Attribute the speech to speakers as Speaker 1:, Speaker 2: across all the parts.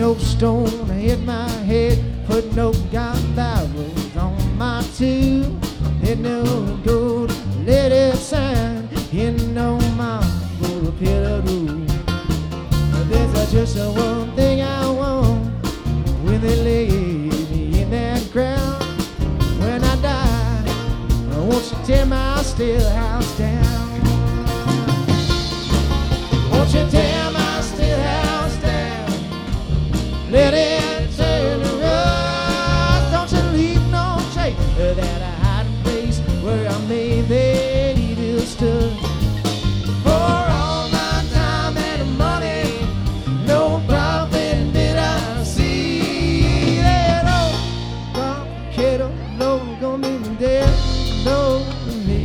Speaker 1: no stone to hit my head, put no gun barrels on my tube. There's no gold letter sign in no marble pillar room. There's just one thing I want when they lay me in that ground. When I die, won't you tear my still house down? Won't you tear my still house down? Let it turn to rust. Don't you leave no trace of that hiding place where I made that evil stuff. For all my time and money, no profit did I see. That old complicated load gonna mean death, no to me.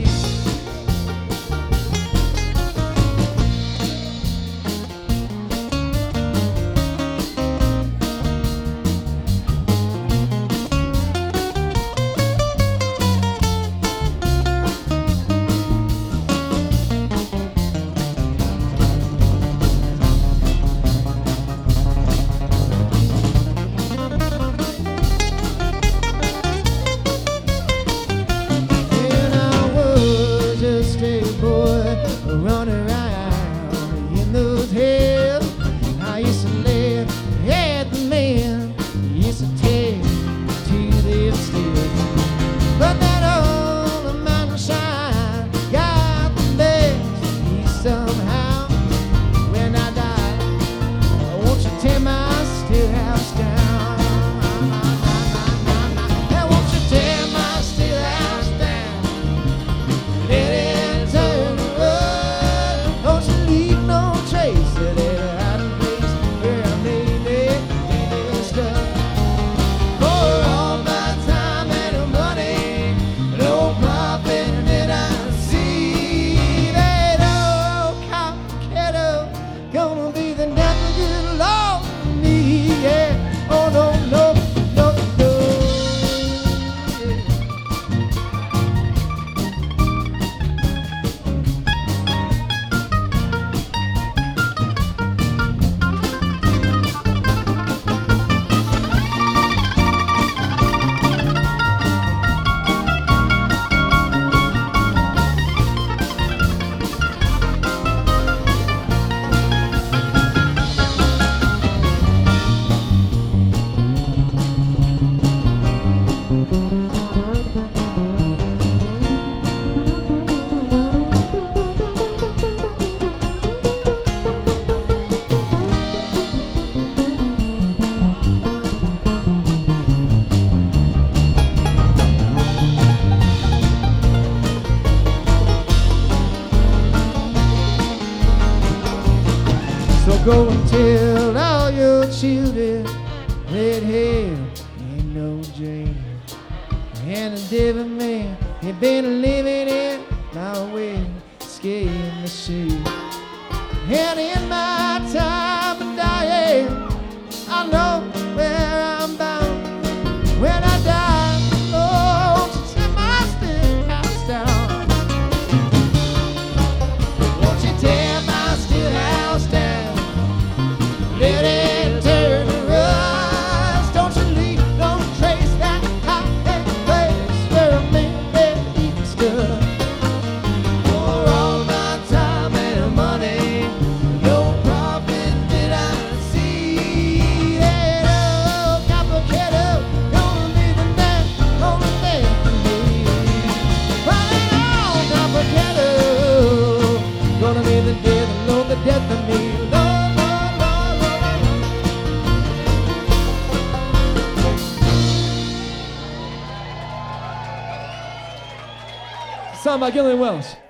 Speaker 1: Run around in those hills. I used to laugh at the men, used to tell to them still. But that old mountain shine got the best of me somehow. When I die, won't you tear my still house down? Now won't you tear my still house down? Let it go and tell all your children that hell ain't no dream. And the devil man, he been living in my way, scared to see. And in my time of dying, I know where I'm bound. When I die, oh, just tear my still house down. Won't you tear my still house down? Let it turn to rust. Don't you leave no trace that hiding place where I made that evil stuff. For all my time and money, no profit did I see. That old complicated gonna be the death for me. That old complicated gonna be the death, Lord, the death of me. Song by Gillian Welch.